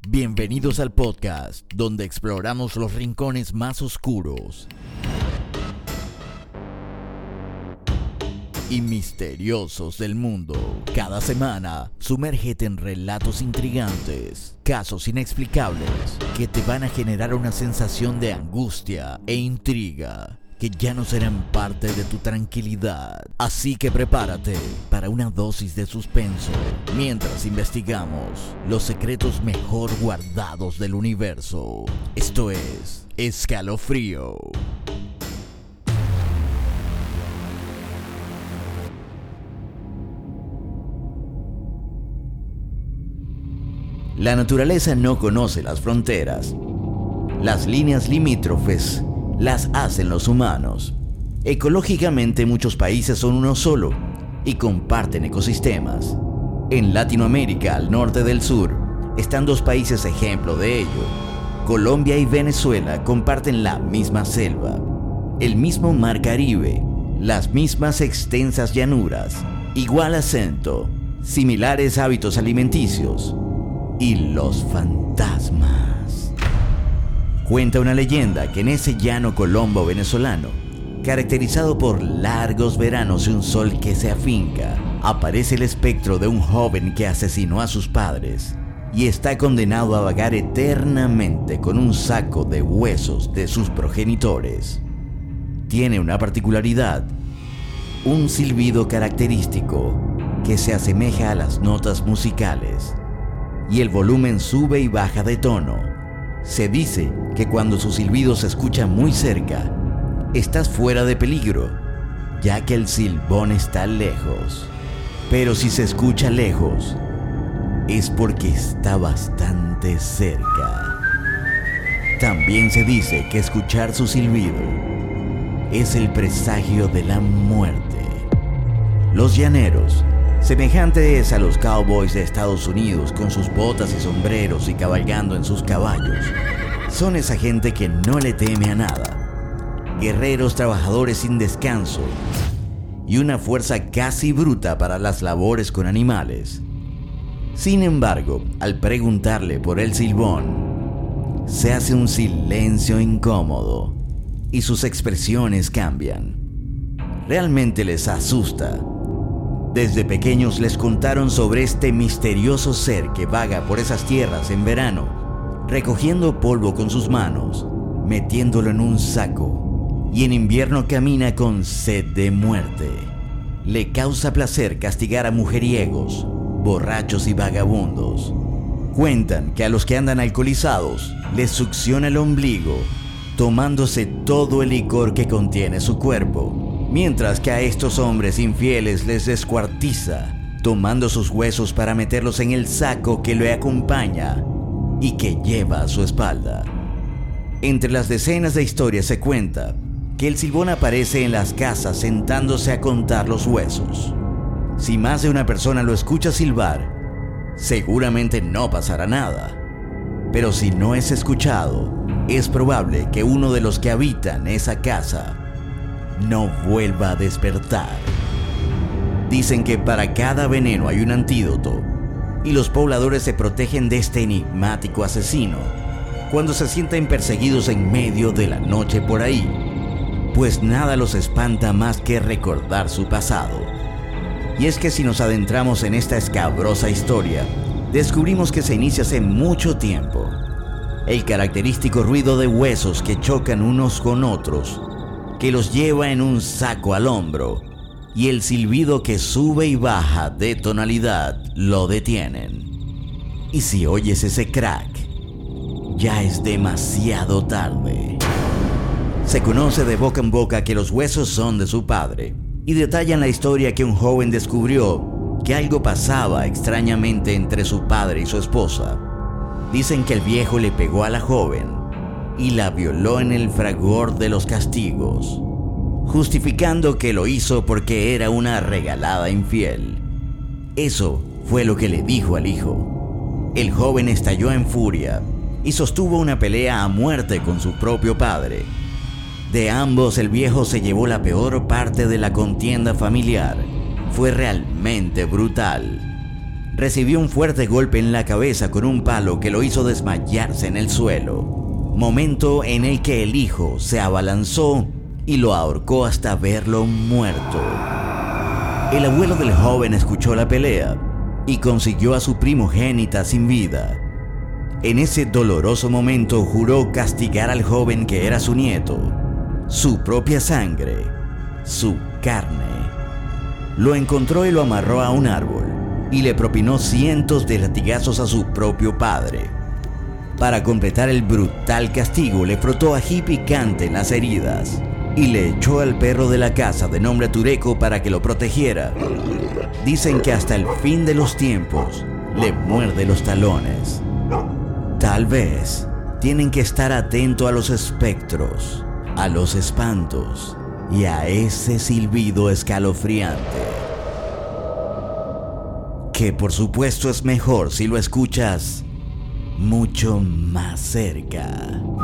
Bienvenidos al podcast, donde exploramos los rincones más oscuros y misteriosos del mundo. Cada semana, sumérgete en relatos intrigantes, casos inexplicables que te van a generar una sensación de angustia e intriga que ya no serán parte de tu tranquilidad. Así que prepárate para una dosis de suspenso mientras investigamos los secretos mejor guardados del universo. Esto es Escalofrío. La naturaleza no conoce las fronteras. Las líneas limítrofes las hacen los humanos. Ecológicamente, muchos países son uno solo y comparten ecosistemas. En Latinoamérica, al norte del sur, están dos países ejemplo de ello. Colombia y Venezuela comparten la misma selva, el mismo mar Caribe, las mismas extensas llanuras, igual acento, similares hábitos alimenticios y los fantasmas. Cuenta una leyenda que en ese llano colombo venezolano, caracterizado por largos veranos y un sol que se afinca, aparece el espectro de un joven que asesinó a sus padres y está condenado a vagar eternamente con un saco de huesos de sus progenitores. Tiene una particularidad, un silbido característico que se asemeja a las notas musicales, y el volumen sube y baja de tono. Se dice que cuando su silbido se escucha muy cerca, estás fuera de peligro, ya que el silbón está lejos. Pero si se escucha lejos, es porque está bastante cerca. También se dice que escuchar su silbido es el presagio de la muerte. Los llaneros, semejantes a los cowboys de Estados Unidos con sus botas y sombreros y cabalgando en sus caballos, son esa gente que no le teme a nada. Guerreros trabajadores sin descanso y una fuerza casi bruta para las labores con animales. Sin embargo, al preguntarle por el silbón, se hace un silencio incómodo y sus expresiones cambian. Realmente les asusta. Desde pequeños les contaron sobre este misterioso ser que vaga por esas tierras en verano, recogiendo polvo con sus manos, metiéndolo en un saco, y en invierno camina con sed de muerte. Le causa placer castigar a mujeriegos, borrachos y vagabundos. Cuentan que a los que andan alcoholizados les succiona el ombligo, tomándose todo el licor que contiene su cuerpo, mientras que a estos hombres infieles les descuartiza, tomando sus huesos para meterlos en el saco que le acompaña y que lleva a su espalda. Entre las decenas de historias se cuenta que el silbón aparece en las casas sentándose a contar los huesos. Si más de una persona lo escucha silbar, seguramente no pasará nada. Pero si no es escuchado, es probable que uno de los que habitan esa casa no vuelva a despertar. Dicen que para cada veneno hay un antídoto, y los pobladores se protegen de este enigmático asesino cuando se sienten perseguidos en medio de la noche por ahí, pues nada los espanta más que recordar su pasado. Y es que si nos adentramos en esta escabrosa historia, descubrimos que se inicia hace mucho tiempo. El característico ruido de huesos que chocan unos con otros, que los lleva en un saco al hombro, y el silbido que sube y baja de tonalidad lo detienen. Y si oyes ese crack, ya es demasiado tarde. Se conoce de boca en boca que los huesos son de su padre, y detallan la historia que un joven descubrió que algo pasaba extrañamente entre su padre y su esposa. Dicen que el viejo le pegó a la joven y la violó en el fragor de los castigos, justificando que lo hizo porque era una regalada infiel. Eso fue lo que le dijo al hijo. El joven estalló en furia y sostuvo una pelea a muerte con su propio padre. De ambos, el viejo se llevó la peor parte de la contienda familiar. Fue realmente brutal. recibió un fuerte golpe en la cabeza con un palo que lo hizo desmayarse en el suelo, momento en el que el hijo se abalanzó y lo ahorcó hasta verlo muerto. El abuelo del joven escuchó la pelea y consiguió a su primogénita sin vida. En ese doloroso momento juró castigar al joven que era su nieto, su propia sangre, su carne. Lo encontró y lo amarró a un árbol y le propinó cientos de latigazos a su propio padre. Para completar el brutal castigo, le frotó ají picante en las heridas y le echó al perro de la casa de nombre Tureco para que lo protegiera. Dicen que hasta el fin de los tiempos le muerde los talones. Tal vez tienen que estar atentos a los espectros, a los espantos y a ese silbido escalofriante, que por supuesto es mejor si lo escuchas mucho más cerca.